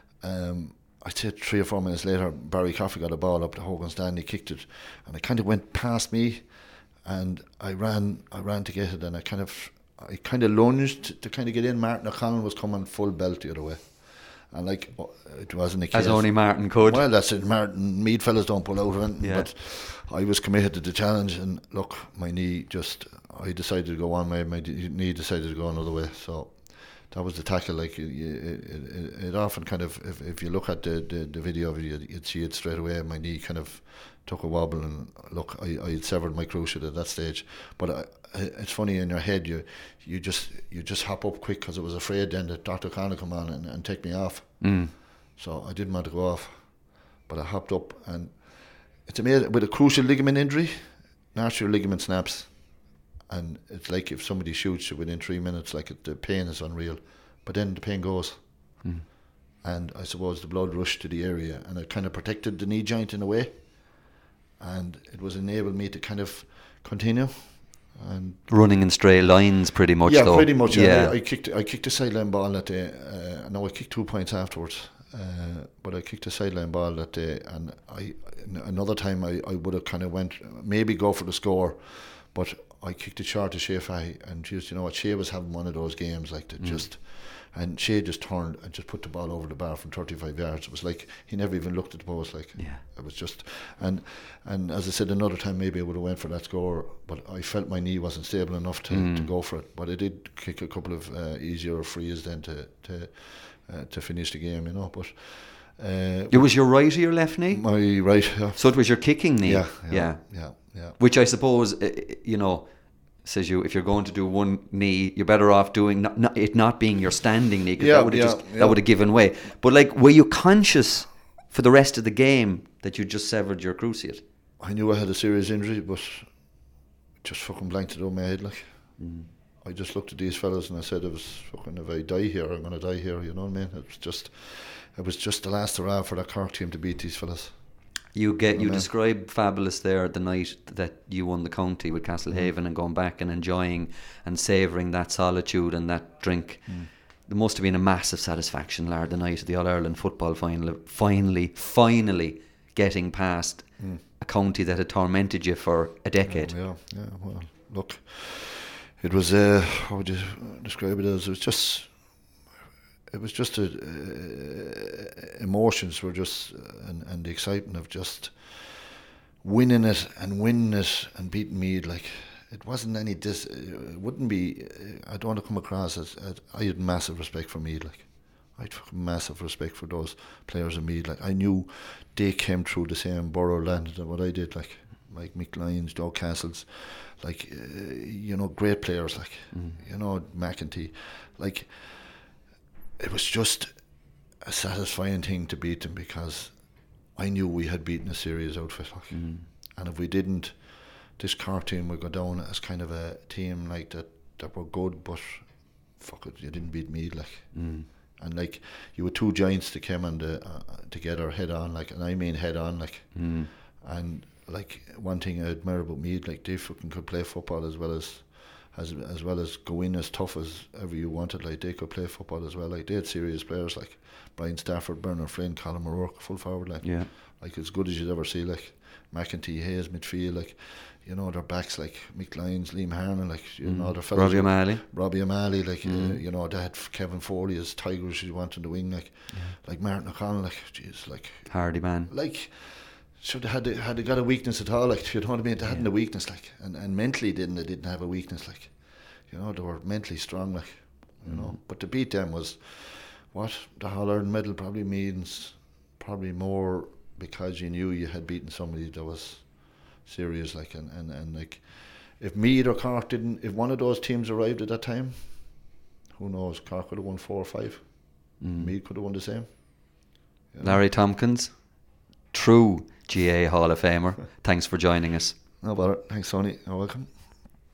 Um, I'd say three or four minutes later, Barry Coffey got a ball up to Hogan Stanley, kicked it, and it kind of went past me, and I ran, I ran to get it, and I kind of, I kind of lunged to kind of get in. Martin O'Connell was coming full belt the other way, and like it wasn't a case. As only Martin could. Well, that's it. Martin, Mead fellas don't pull out of it, yeah. but I was committed to the challenge, and look, my knee just, I decided to go one way, my knee decided to go another way, so that was the tackle. Like it, it, it, it often kind of, if, if you look at the, the, the video of it, you'd, you'd see it straight away. My knee kind of took a wobble, and look, I, I had severed my cruciate at that stage. But I, it's funny, in your head, you you just you just hop up quick, because I was afraid then that Doctor Connor come on and, and take me off. Mm. So I didn't want to go off, but I hopped up, and it's amazing with a crucial ligament injury, natural ligament snaps. And it's like if somebody shoots you within three minutes, like it, the pain is unreal, but then the pain goes. Mm. And I suppose the blood rushed to the area, and it kind of protected the knee joint in a way, and it was enabled me to kind of continue. And running in straight lines, pretty much. Yeah, though. pretty much. Yeah, yeah. I, I kicked. I kicked a sideline ball that day. Uh, no, I kicked two points afterwards. Uh, but I kicked a sideline ball that day, and I another time I, I would have kind of went maybe go for the score, but I kicked it short to Shea Fahy, and just, you know what, Shea was having one of those games like that, mm. just, and Shea just turned and just put the ball over the bar from thirty-five yards. It was like he never even looked at the post. Like yeah. It was just, and and as I said, another time maybe I would have went for that score, but I felt my knee wasn't stable enough to, mm. to go for it. But I did kick a couple of uh, easier frees then to to uh, to finish the game, you know. But uh, it was your right or your left knee? My right. Yeah. So it was your kicking knee. Yeah, yeah, yeah, yeah. yeah. Which I suppose, uh, you know, says you if you're going to do one knee, you're better off doing not, not, it not being your standing knee, because yeah, that would have yeah, just yeah. that would have given way. But like, were you conscious for the rest of the game that you just severed your cruciate? I knew I had a serious injury, but just fucking blanked it over my head. Like mm. I just looked at these fellas and I said, "It was fucking, if I die here, I'm gonna die here." You know what I mean? It was just, it was just the last hurrah for that Cork team to beat these fellas. You get you Amen. described fabulous there the night that you won the county with Castlehaven mm. and going back and enjoying and savouring that solitude and that drink. Mm. There must have been a massive satisfaction, Lard, the night of the All-Ireland football final, finally, finally getting past mm. a county that had tormented you for a decade. Yeah, yeah, yeah. Well, look, it was, uh, how would you describe it as? It was just... It was just a, uh, emotions were just, uh, and, and the excitement of just winning it and winning it and beating Meath. Like, it wasn't any dis. It wouldn't be. I don't want to come across as, as I had massive respect for Meath. Like, I had fucking massive respect for those players in Meath. Like, I knew they came through the same borough land that what I did. Like, like Mick Lyons, Doug Castles, like uh, you know, great players. Like, mm. you know, McEntee, like. It was just a satisfying thing to beat them, because I knew we had beaten a serious outfit. Like. Mm. And if we didn't, this Cork team would go down as kind of a team like that that were good, but fuck it, you didn't beat Meath. Like. Mm. And like, you were two giants that came on the, uh, together head on, like, and I mean head on, like. Mm. And like, one thing I admire about Meath, like, they fucking could play football as well as. As as well as go in as tough as ever you wanted. Like, they could play football as well. Like, they had serious players like Brian Stafford, Bernard Flynn, Colin O'Rourke, full forward. Like, yeah, like as good as you'd ever see. Like McEntee, Hayes, midfield. Like, you know, their backs like Mick Lyons, Liam Harnan. Like, you mm. know, their fellas. Robbie O'Malley. Robbie O'Malley. Like, mm. uh, you know, they had Kevin Foley as Tigers. You wanted to wing. Like, yeah. like Martin O'Connell. Like, jeez, like hardy man. Like. So they had they, had they got a weakness at all? Like, you know what I mean? They yeah. hadn't a weakness. Like, and, and mentally didn't they didn't have a weakness. Like. You know, they were mentally strong, like, you mm. know. But to beat them was, what, the All-Ireland medal probably means probably more because you knew you had beaten somebody that was serious, like, and, and, and like, if Meath or Cork didn't, if one of those teams arrived at that time, who knows, Cork could have won four or five. Mm. Meath could have won the same. You know? Larry Tompkins, true G A A Hall of Famer. Thanks for joining us. No bother. Thanks, Sonny. You're welcome.